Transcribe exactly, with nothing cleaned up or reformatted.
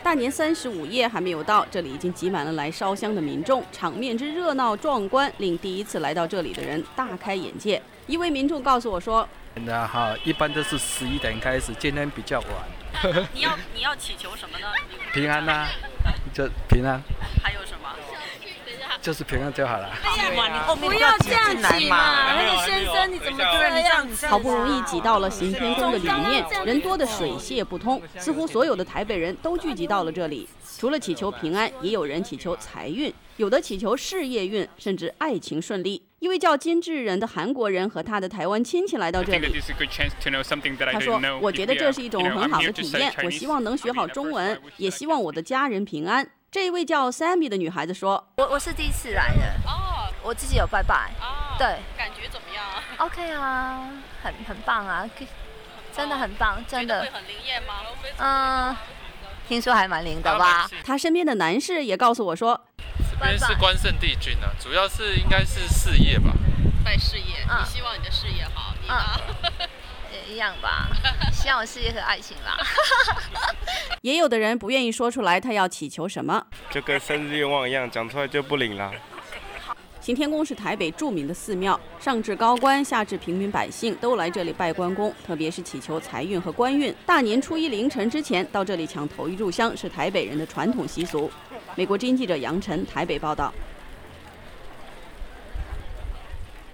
大年三十午夜还没有到，这里已经挤满了来烧香的民众，场面之热闹壮观，令第一次来到这里的人大开眼界。一位民众告诉我说：“ 那哈，一般都是十一点开始，今天比较晚。 你要你要祈求什么呢？ 平安呐、啊，就平安。 还有什么？ 就是平安就好了。 不要这样挤嘛！那个先生，你怎么这样？ 好不容易挤到了行天宫的里面，人多的水泄不通，似乎所有的台北人都聚集到了这里。除了祈求平安，也有人祈求财运，有的祈求事业运，甚至爱情顺利。一位叫金智仁的韩国人和他的台湾亲戚来到这里。他说：“我觉得这是一种很好的体验，我希望能学好中文，也希望我的家人平安。”这一位叫 Sammy 的女孩子说：“ 我我是第一次来的，哦，我自己有拜拜，哦，对， 感觉怎么样 ？OK 啊，很很棒啊，真的很棒，真的。 会很灵验吗？ 嗯，听说还蛮灵的吧。” 他身边的男士也告诉我说：“ 这边是关圣帝君啊，主要是应该是事业吧， 拜事业，你希望你的事业好，你呢？” 一样吧，希望我事业和爱情吧。 也有的人不愿意说出来他要祈求什么， 就跟生日愿望一样，讲出来就不灵了。 行天宫是台北著名的寺庙，上至高官，下至平民百姓都来这里拜关公，特别是祈求财运和官运。大年初一凌晨之前到这里抢头一炷香是台北人的传统习俗。美国之音记者杨晨台北报道。